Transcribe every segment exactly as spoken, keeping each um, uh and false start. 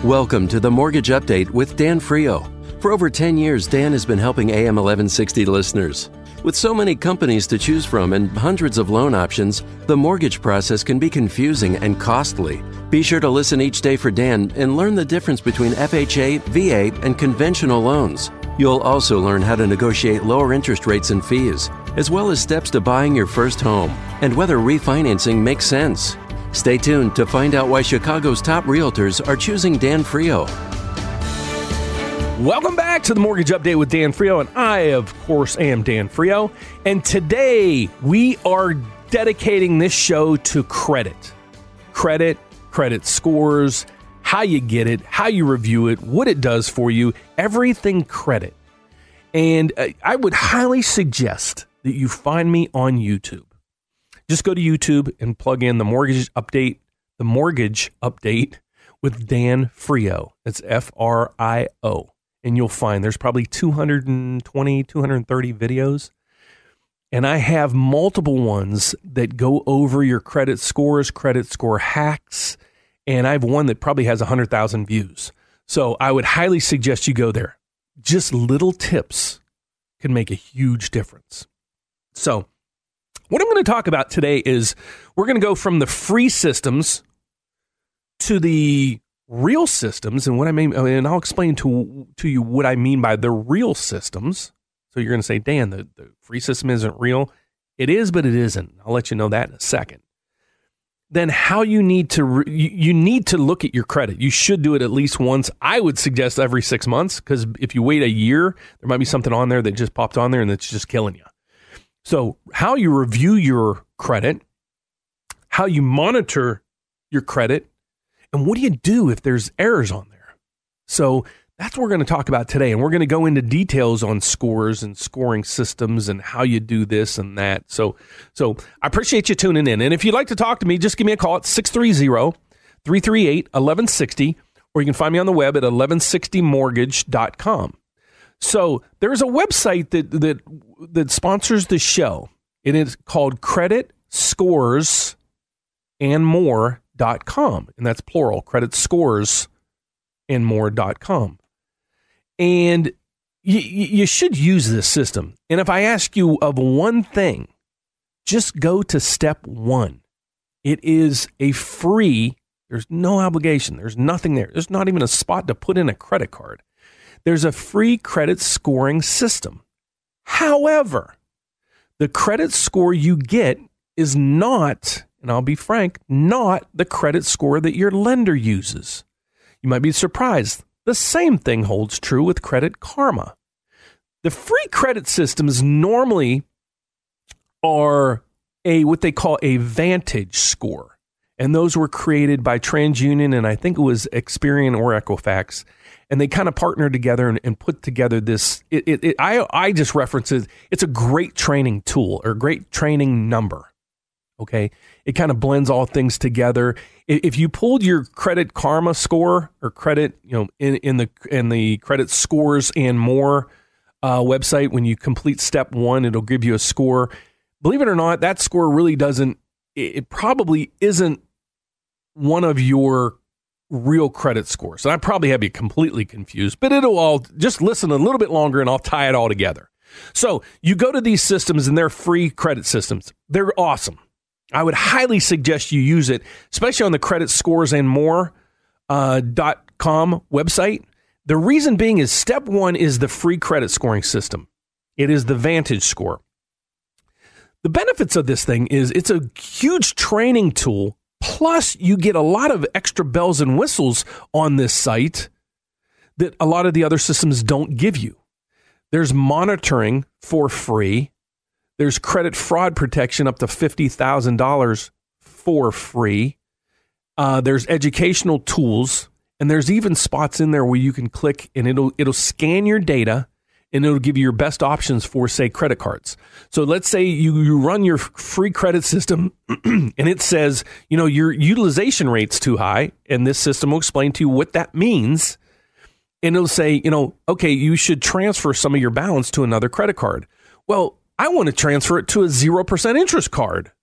Welcome to the Mortgage Update with Dan Frio. For over ten years, Dan has been helping A M eleven sixty listeners. With so many companies to choose from and hundreds of loan options, the mortgage process can be confusing and costly. Be sure to listen each day for Dan and learn the difference between F H A, V A, and conventional loans. You'll also learn how to negotiate lower interest rates and fees, as well as steps to buying your first home and whether refinancing makes sense. Stay tuned to find out why Chicago's top realtors are choosing Dan Frio. Welcome back to the Mortgage Update with Dan Frio, and I, of course, am Dan Frio. And today we are dedicating this show to credit. Credit, credit scores, how you get it, how you review it, what it does for you, everything credit. And uh, I would highly suggest that you find me on YouTube. Just go to YouTube and plug in the Mortgage Update, the Mortgage Update with Dan Frio. It's F R I O. And you'll find there's probably two hundred twenty, two hundred thirty videos. And I have multiple ones that go over your credit scores, credit score hacks. And I have one that probably has one hundred thousand views. So I would highly suggest you go there. Just little tips can make a huge difference. So what I'm going to talk about today is we're going to go from the free systems to the real systems. And what I mean, and I'll explain to, to you what I mean by the real systems. So you're going to say, Dan, the, the free system isn't real. It is, but it isn't. I'll let you know that in a second. Then how you need to, re- you, you need to look at your credit. You should do it at least once. I would suggest every six months because if you wait a year, there might be something on there that just popped on there and it's just killing you. So how you review your credit, how you monitor your credit, and what do you do if there's errors on there? So that's what we're going to talk about today. And we're going to go into details on scores and scoring systems and how you do this and that. So, so I appreciate you tuning in. And if you'd like to talk to me, just give me a call at six three zero, three three eight, one one six zero, or you can find me on the web at eleven sixty mortgage dot com. So there's a website that that that sponsors the show. It is called credit scores and more dot com, and that's plural, credit scores and more dot com. And you, you should use this system. And if I ask you of one thing, just go to step one. It is a free, there's no obligation. There's nothing there. There's not even a spot to put in a credit card. There's a free credit scoring system. However, the credit score you get is not, and I'll be frank, not the credit score that your lender uses. You might be surprised. The same thing holds true with Credit Karma. The free credit systems normally are a what they call a Vantage score. And those were created by TransUnion, and I think it was Experian or Equifax. And they kind of partnered together and, and put together this. It, it, it, I, I just reference it. It's a great training tool or great training number. Okay. It kind of blends all things together. If you pulled your Credit Karma score or credit, you know, in, in the in the credit scores and more uh, website, when you complete step one, it'll give you a score. Believe it or not, that score really doesn't. It, it probably isn't one of your real credit scores. And I probably have you completely confused, but it'll all just listen a little bit longer and I'll tie it all together. So you go to these systems and they're free credit systems. They're awesome. I would highly suggest you use it, especially on the credit scores and more uh, dot com website. The reason being is step one is the free credit scoring system. It is the Vantage score. The benefits of this thing is it's a huge training tool. Plus, you get a lot of extra bells and whistles on this site that a lot of the other systems don't give you. There's monitoring for free. There's credit fraud protection up to fifty thousand dollars for free. Uh, there's educational tools, and there's even spots in there where you can click and it'll it'll scan your data and it'll give you your best options for, say, credit cards. So let's say you, you run your free credit system and it says, you know, your utilization rate's too high, and this system will explain to you what that means. And it'll say, you know, okay, you should transfer some of your balance to another credit card. Well, I want to transfer it to a zero percent interest card.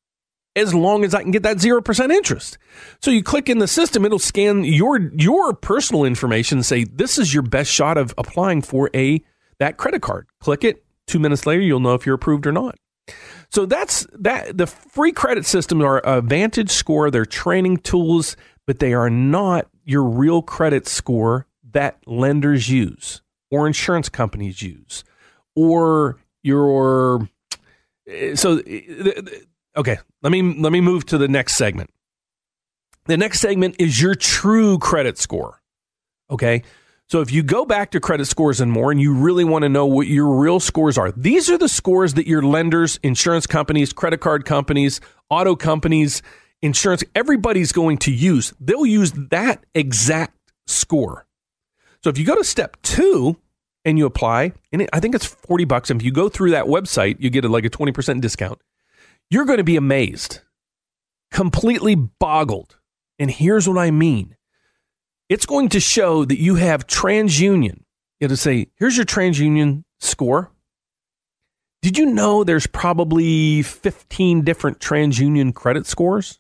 as long as I can get that zero percent interest. So you click in the system, it'll scan your your personal information and say, this is your best shot of applying for a that credit card. Click it. Two minutes later, you'll know if you're approved or not. So that's that. The free credit systems are a Vantage score. They're training tools, but they are not your real credit score that lenders use or insurance companies use or your. So, okay, let me let me move to the next segment. The next segment is your true credit score. Okay. So if you go back to Credit Scores and More and you really want to know what your real scores are, these are the scores that your lenders, insurance companies, credit card companies, auto companies, insurance, everybody's going to use. They'll use that exact score. So if you go to step two and you apply, and it, I think it's forty bucks. And if you go through that website, you get a, like a twenty percent discount. You're going to be amazed, completely boggled. And here's what I mean. It's going to show that you have TransUnion. It'll say, here's your TransUnion score. Did you know there's probably fifteen different TransUnion credit scores?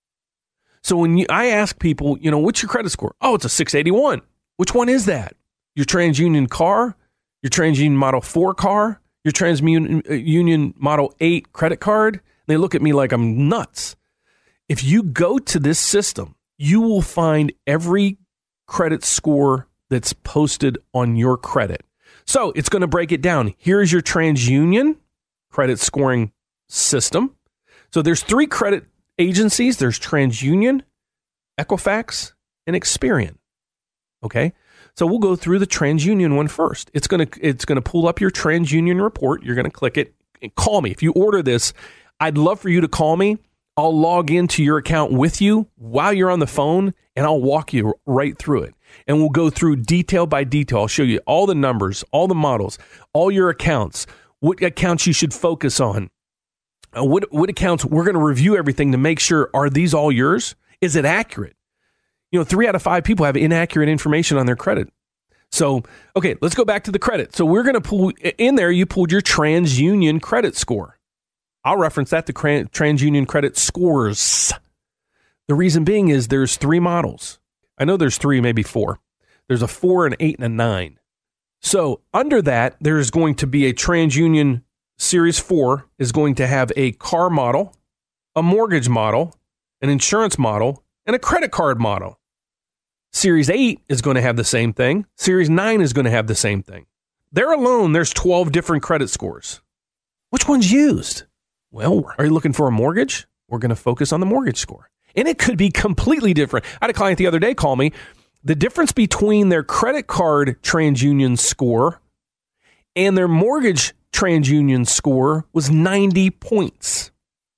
So when you, I ask people, you know, what's your credit score? Oh, it's a six eighty-one. Which one is that? Your TransUnion car, your TransUnion Model four car, your TransUnion Model eight credit card? They look at me like I'm nuts. If you go to this system, you will find every credit score that's posted on your credit. So it's going to break it down. Here's your TransUnion credit scoring system. So there's three credit agencies. There's TransUnion, Equifax, and Experian. Okay. So we'll go through the TransUnion one first. It's going to, it's going to pull up your TransUnion report. You're going to click it and call me. If you order this, I'd love for you to call me. I'll log into your account with you while you're on the phone, and I'll walk you right through it. And we'll go through detail by detail. I'll show you all the numbers, all the models, all your accounts, what accounts you should focus on, uh, what, what accounts we're going to review everything to make sure, are these all yours? Is it accurate? You know, three out of five people have inaccurate information on their credit. So, okay, let's go back to the credit. So we're going to pull in there, you pulled your TransUnion credit score. I'll reference that to TransUnion credit scores. The reason being is there's three models. I know there's three, maybe four. There's a four, an eight, and a nine. So under that, there's going to be a TransUnion Series four is going to have a car model, a mortgage model, an insurance model, and a credit card model. Series eight is going to have the same thing. Series nine is going to have the same thing. There alone, there's twelve different credit scores. Which one's used? Well, are you looking for a mortgage? We're going to focus on the mortgage score. And it could be completely different. I had a client the other day call me. The difference between their credit card TransUnion score and their mortgage TransUnion score was ninety points.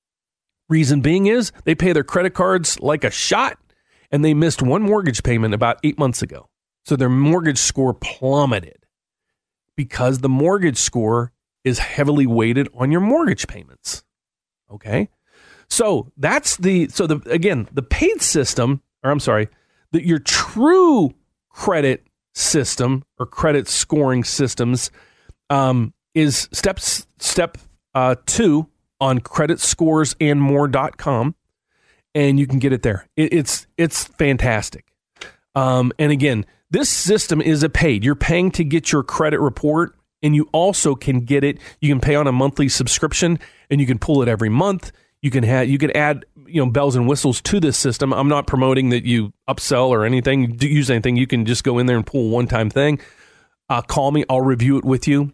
Reason being is they pay their credit cards like a shot, and they missed one mortgage payment about eight months ago. So their mortgage score plummeted because the mortgage score is heavily weighted on your mortgage payments. Okay. So that's the, so the, again, the paid system, or I'm sorry, that your true credit system or credit scoring systems um, is step, step uh, two on credit scores and more dot com. And you can get it there. It, it's, it's fantastic. Um, and again, this system is a paid, you're paying to get your credit report. And you also can get it. You can pay on a monthly subscription, and you can pull it every month. You can have, you can add, you know, bells and whistles to this system. I'm not promoting that you upsell or anything, do use anything. You can just go in there and pull a one-time thing. Uh, call me. I'll review it with you,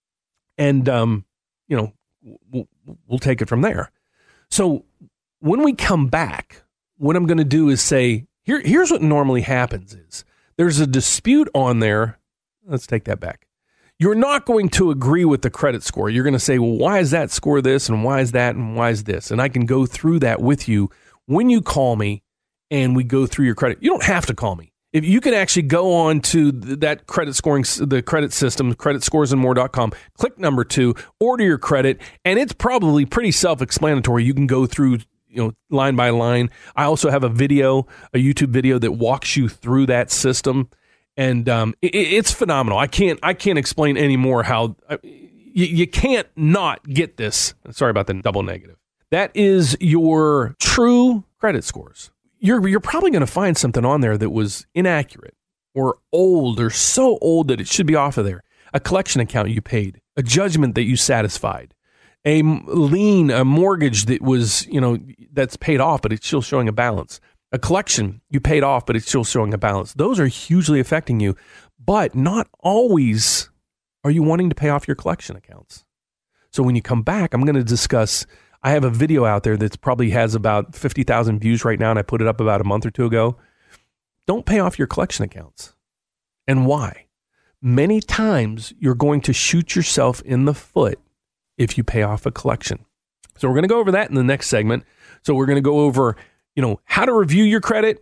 and um, you know, we'll, we'll take it from there. So when we come back, what I'm going to do is say, here, here's what normally happens: is there's a dispute on there. Let's take that back. You're not going to agree with the credit score. You're going to say, well, why is that score this and why is that and why is this? And I can go through that with you when you call me and we go through your credit. You don't have to call me. If you can actually go on to that credit scoring, the credit system, credit scores and more dot com, click number two, order your credit, and it's probably pretty self-explanatory. You can go through, you know, line by line. I also have a video, a YouTube video that walks you through that system. And um, it, it's phenomenal. I can't I can't explain anymore how uh, you, you can't not get this. Sorry about the double negative. That is your true credit scores. You're, you're probably going to find something on there that was inaccurate or old or so old that it should be off of there. A collection account you paid, a judgment that you satisfied, a lien, a mortgage that was, you know, that's paid off, but it's still showing a balance. A collection you paid off, but it's still showing a balance. Those are hugely affecting you, but not always are you wanting to pay off your collection accounts. So when you come back, I'm going to discuss, I have a video out there that probably has about fifty thousand views right now, and I put it up about a month or two ago. Don't pay off your collection accounts. And why? Many times you're going to shoot yourself in the foot if you pay off a collection. So we're going to go over that in the next segment. So we're going to go over, you know, how to review your credit,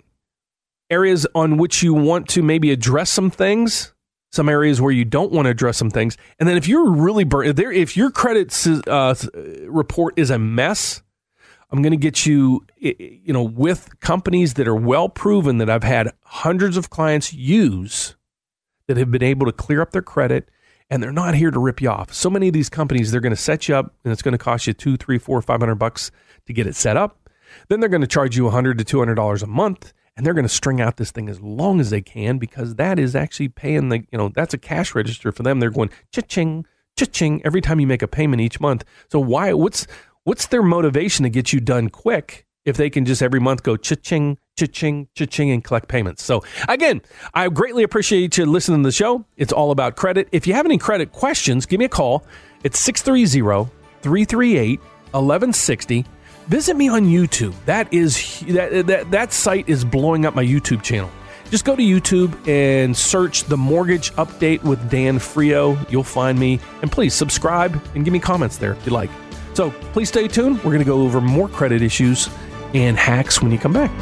areas on which you want to maybe address some things, some areas where you don't want to address some things. And then if you're really burnt, if your credit uh, report is a mess, I'm going to get you, you know, with companies that are well proven that I've had hundreds of clients use that have been able to clear up their credit, and they're not here to rip you off. So many of these companies, they're going to set you up, and it's going to cost you two, three, four, five hundred bucks to get it set up. Then they're going to charge you a hundred to two hundred dollars a month, and they're going to string out this thing as long as they can, because that is actually paying the, you know, that's a cash register for them. They're going cha-ching, cha-ching every time you make a payment each month. So why? What's what's their motivation to get you done quick if they can just every month go cha-ching, cha-ching, cha-ching, and collect payments? So again, I greatly appreciate you listening to the show. It's all about credit. If you have any credit questions, give me a call. It's six three zero, three three eight, one one six zero. Visit me on YouTube. That is that, that that site is blowing up my YouTube channel. Just go to YouTube and search The Mortgage Update with Dan Frio. You'll find me. And please subscribe and give me comments there if you like. So please stay tuned. We're going to go over more credit issues and hacks when you come back.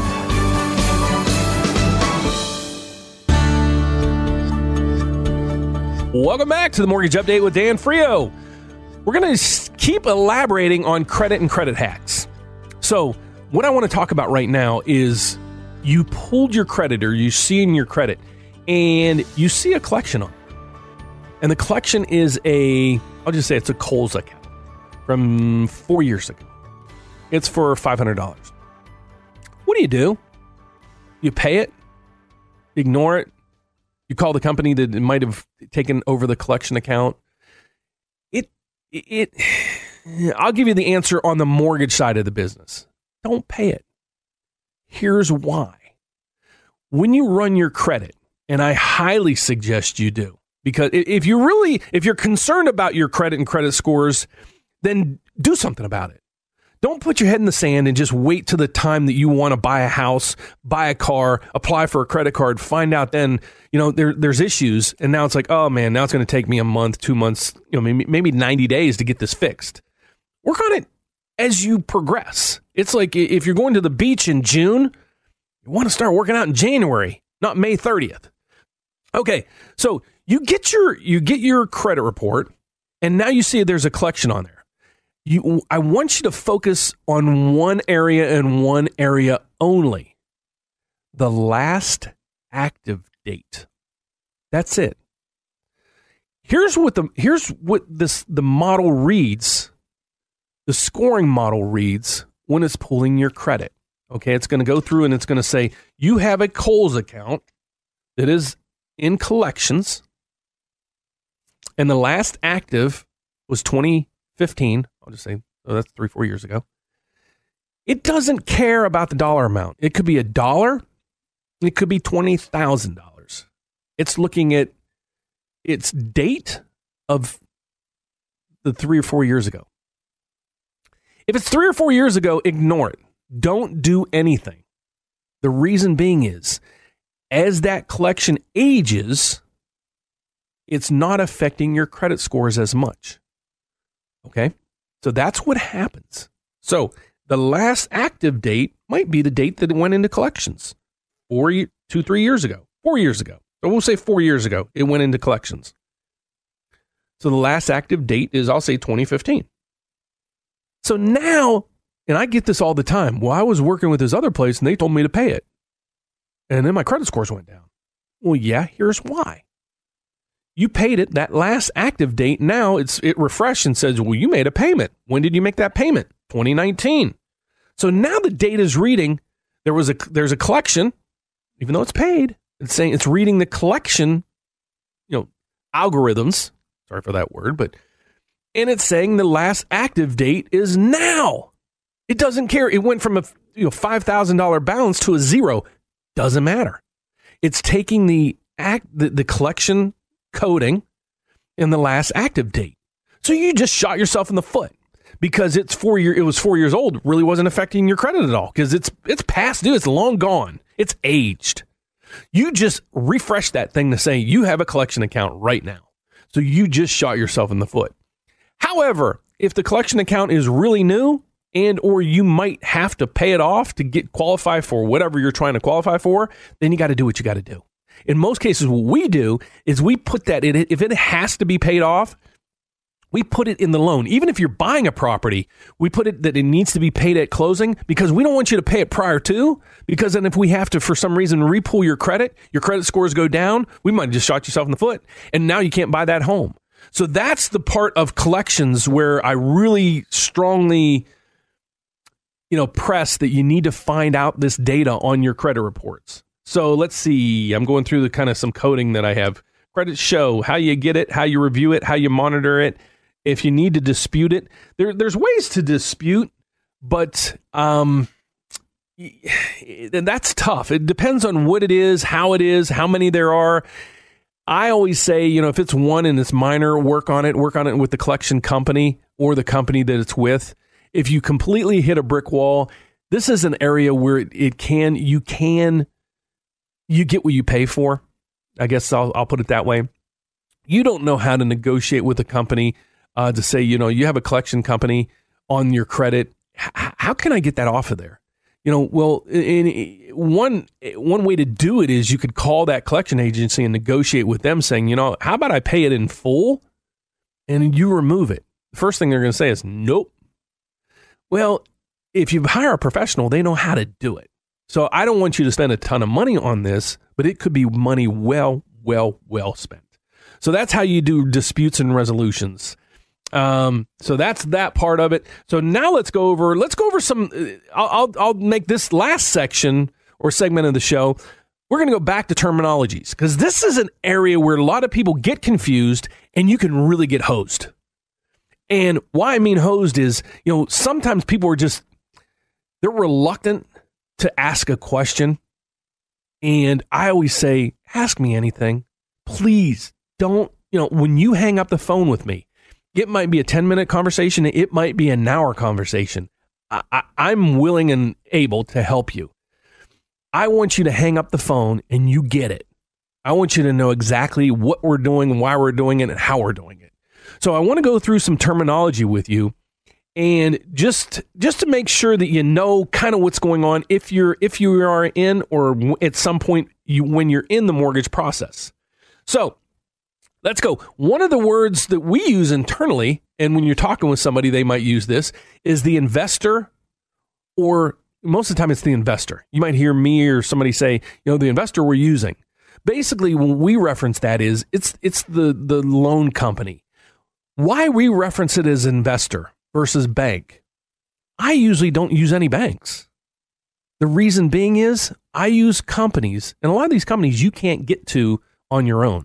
Welcome back to The Mortgage Update with Dan Frio. We're going to keep elaborating on credit and credit hacks. So what I want to talk about right now is you pulled your credit, or you see in your credit, and you see a collection on it. And the collection is a, I'll just say it's a Kohl's account from four years ago. It's for five hundred dollars. What do you do? You pay it, ignore it. You call the company that might have taken over the collection account. It, it, I'll give you the answer on the mortgage side of the business. Don't pay it. Here's why. When you run your credit, and I highly suggest you do, because if you really, if you're concerned about your credit and credit scores, then do something about it. Don't put your head in the sand and just wait till the time that you want to buy a house, buy a car, apply for a credit card, find out then, you know, there, there's issues. And now it's like, oh man, now it's going to take me a month, two months, you know, maybe, maybe ninety days to get this fixed. Work on it as you progress. It's like if you're going to the beach in June, you want to start working out in January, not May thirtieth. Okay. So you get your, you get your credit report, and now you see there's a collection on there. You, I want you to focus on one area and one area only. The last active date. That's it. Here's what the here's what this the model reads. The scoring model reads when it's pulling your credit. Okay, it's going to go through and it's going to say you have a Kohl's account that is in collections, and the last active was twenty fifteen. I'll just say, oh, that's three, four years ago. It doesn't care about the dollar amount. It could be a dollar. It could be twenty thousand dollars. It's looking at its date of the three or four years ago. If it's three or four years ago, ignore it. Don't do anything. The reason being is, as that collection ages, it's not affecting your credit scores as much. Okay? So that's what happens. So the last active date might be the date that it went into collections. Four, two, three years ago. Four years ago. So we'll say four years ago, it went into collections. So the last active date is, I'll say, twenty fifteen. So now, and I get this all the time. Well, I was working with this other place and they told me to pay it. And then my credit scores went down. Well, yeah, here's why. You paid it, that last active date, now it's it refreshed and says, well, you made a payment. When did you make that payment? twenty nineteen. So now the data is reading, there was a, there's a collection, even though it's paid, it's saying it's reading the collection, you know, algorithms. Sorry for that word, but, and it's saying the last active date is now. It doesn't care. It went from a you know five thousand dollars balance to a zero. Doesn't matter. It's taking the act, the, the collection coding in the last active date. So you just shot yourself in the foot because it's four year. It was four years old. Really wasn't affecting your credit at all because it's it's past due. It's long gone. It's aged. You just refresh that thing to say you have a collection account right now. So you just shot yourself in the foot. However, if the collection account is really new and or you might have to pay it off to get qualified for whatever you're trying to qualify for, then you got to do what you got to do. In most cases, what we do is we put that in. If it has to be paid off, we put it in the loan. Even if you're buying a property, we put it that it needs to be paid at closing because we don't want you to pay it prior to, because then if we have to, for some reason, repull your credit, your credit scores go down, we might have just shot yourself in the foot. And now you can't buy that home. So that's the part of collections where I really strongly, you know, press that you need to find out this data on your credit reports. So let's see. I'm going through the kind of some coding that I have. Credit show, how you get it, how you review it, how you monitor it. If you need to dispute it, there, there's ways to dispute, but um, that's tough. It depends on what it is, how it is, how many there are. I always say, you know, if it's one and it's minor, work on it, work on it with the collection company or the company that it's with. If you completely hit a brick wall, this is an area where it, it can, you can, you get what you pay for. I guess I'll, I'll put it that way. You don't know how to negotiate with a company uh, to say, you know, you have a collection company on your credit. H- how can I get that off of there? You know, well, in, in, one one way to do it is you could call that collection agency and negotiate with them saying, you know, how about I pay it in full and you remove it? The first thing they're going to say is, nope. Well, if you hire a professional, they know how to do it. So I don't want you to spend a ton of money on this, but it could be money well, well, well spent. So that's how you do disputes and resolutions. Um, so that's that part of it. So now let's go over, let's go over some, I'll, I'll, I'll make this last section or segment of the show. We're going to go back to terminologies because this is an area where a lot of people get confused and you can really get hosed. And why I mean hosed is, you know, sometimes people are just, they're reluctant to ask a question. And I always say, ask me anything. Please don't, you know, when you hang up the phone with me, it might be a ten minute conversation. It might be an hour conversation. I, I, I'm willing and able to help you. I want you to hang up the phone and you get it. I want you to know exactly what we're doing, why we're doing it, and how we're doing it. So I want to go through some terminology with you and just just to make sure that you know kind of what's going on if you're if you are in or at some point you when you're in the mortgage process. So let's go. One of the words that we use internally, and when you're talking with somebody, they might use this, is the investor, or most of the time it's the investor. You might hear me or somebody say, you know, the investor we're using. Basically, when we reference that is, it's it's the, the loan company. Why we reference it as investor versus bank. I usually don't use any banks. The reason being is I use companies, and a lot of these companies you can't get to on your own.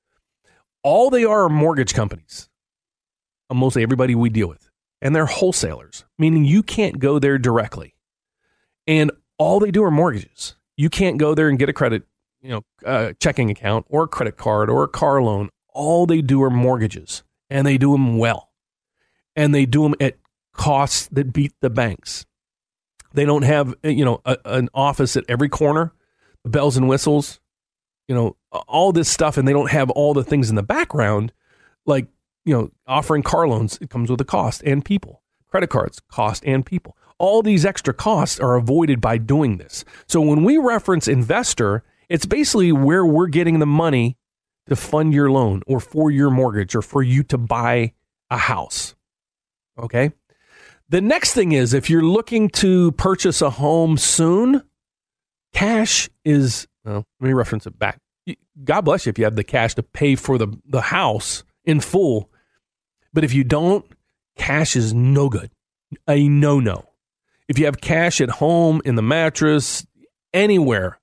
All they are are mortgage companies, mostly everybody we deal with, and they're wholesalers, meaning you can't go there directly. And all they do are mortgages. You can't go there and get a credit, you know, uh, checking account or a credit card or a car loan. All they do are mortgages, and they do them well. And they do them at costs that beat the banks. They don't have, you know, a, an office at every corner, the bells and whistles, you know, all this stuff, and they don't have all the things in the background, like, you know, offering car loans. It comes with a cost and people. Credit cards, cost and people. All these extra costs are avoided by doing this. So when we reference investor, it's basically where we're getting the money to fund your loan or for your mortgage or for you to buy a house. Okay. The next thing is if you're looking to purchase a home soon, cash is, well, let me reference it back. God bless you if you have the cash to pay for the, the house in full. But if you don't, cash is no good. A no-no. If you have cash at home, in the mattress, anywhere,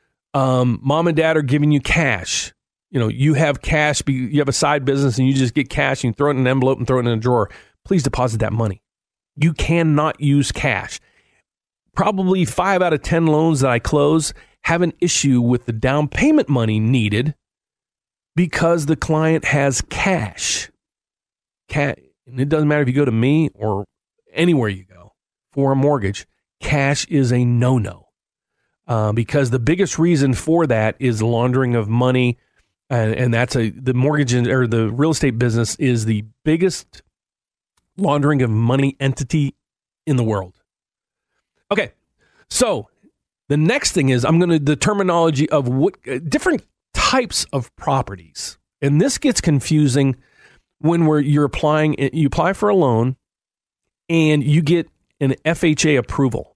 um, mom and dad are giving you cash. You know, you have cash, you have a side business and you just get cash and you throw it in an envelope and throw it in a drawer. Please deposit that money. You cannot use cash. Probably five out of ten loans that I close have an issue with the down payment money needed because the client has cash. Cash. And it doesn't matter if you go to me or anywhere you go for a mortgage, cash is a no-no. Uh, because the biggest reason for that is laundering of money. And, and that's a, the mortgage or the real estate business is the biggest laundering of money entity in the world. Okay. So the next thing is I'm going to, the terminology of what uh, different types of properties. And this gets confusing when we're, you're applying, you apply for a loan and you get an F H A approval.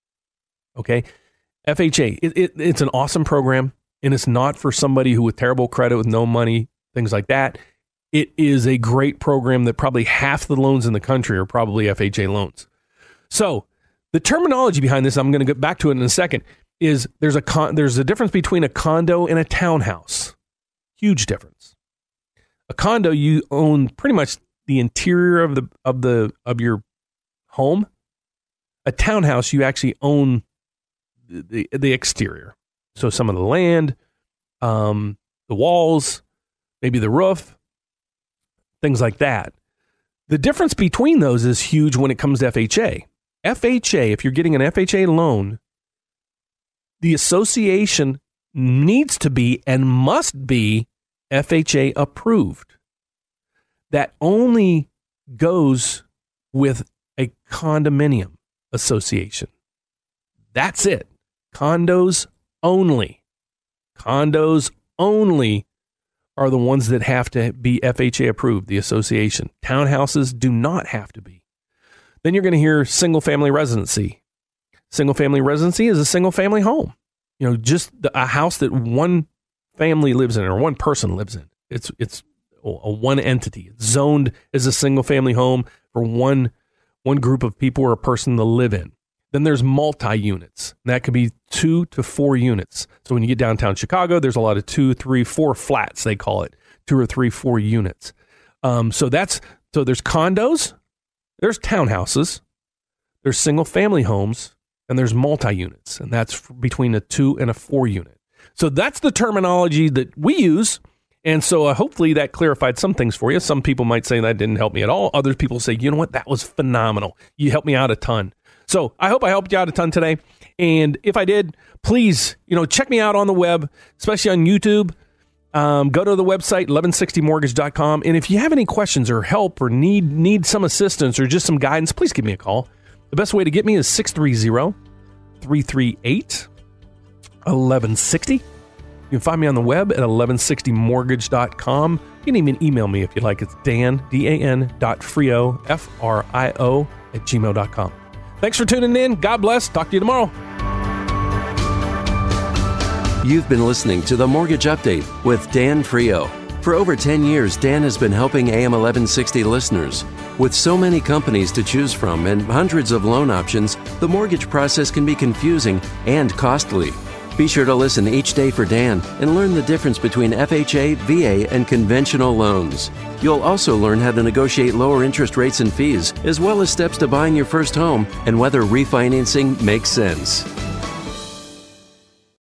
Okay. F H A, it, it, it's an awesome program. And it's not for somebody who with terrible credit, with no money, things like that. It is a great program that probably half the loans in the country are probably F H A loans. So the terminology behind this, I'm going to get back to it in a second, is there's a con- there's a difference between a condo and a townhouse. Huge difference. A condo, you own pretty much the interior of the of the of your home. A townhouse, you actually own the the, the exterior. So some of the land, um, the walls, maybe the roof, things like that. The difference between those is huge when it comes to F H A. F H A, if you're getting an F H A loan, the association needs to be and must be F H A approved. That only goes with a condominium association. That's it. Condos only. Condos only are the ones that have to be F H A approved, the association. Townhouses do not have to be. Then you're going to hear single family residency. Single family residency is a single family home. You know, just the, a house that one family lives in or one person lives in. It's it's a one entity. It's zoned as a single family home for one one group of people or a person to live in. Then there's multi-units. That could be two to four units. So when you get downtown Chicago, there's a lot of two, three, four flats, they call it. Two or three, four units. Um, so that's so there's condos, there's townhouses, there's single-family homes, and there's multi-units. And that's between a two and a four unit. So that's the terminology that we use. And so uh, hopefully that clarified some things for you. Some people might say that didn't help me at all. Other people say, you know what, that was phenomenal. You helped me out a ton. So I hope I helped you out a ton today. And if I did, please, you know, check me out on the web, especially on YouTube. Um, go to the website, eleven sixty mortgage dot com. And if you have any questions or help or need need some assistance or just some guidance, please give me a call. The best way to get me is six three zero, three three eight, eleven sixty. You can find me on the web at eleven sixty mortgage dot com. You can even email me if you'd like. It's Dan, D A N dot Frio, F R I O, at gmail dot com. Thanks for tuning in. God bless. Talk to you tomorrow. You've been listening to The Mortgage Update with Dan Frio. For over ten years, Dan has been helping A M eleven sixty listeners. With so many companies to choose from and hundreds of loan options, the mortgage process can be confusing and costly. Be sure to listen each day for Dan and learn the difference between F H A, V A, and conventional loans. You'll also learn how to negotiate lower interest rates and fees, as well as steps to buying your first home and whether refinancing makes sense.